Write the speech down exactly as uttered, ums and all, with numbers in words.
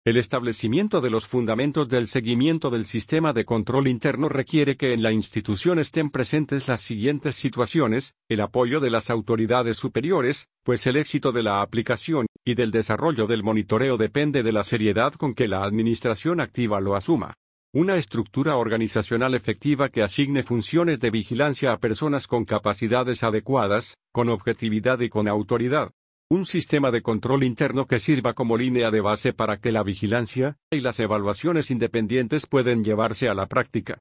El establecimiento de los fundamentos del seguimiento del sistema de control interno requiere que en la institución estén presentes las siguientes situaciones: el apoyo de las autoridades superiores, pues el éxito de la aplicación y del desarrollo del monitoreo depende de la seriedad con que la administración activa lo asuma. Una estructura organizacional efectiva que asigne funciones de vigilancia a personas con capacidades adecuadas, con objetividad y con autoridad. Un sistema de control interno que sirva como línea de base para que la vigilancia y las evaluaciones independientes puedan llevarse a la práctica.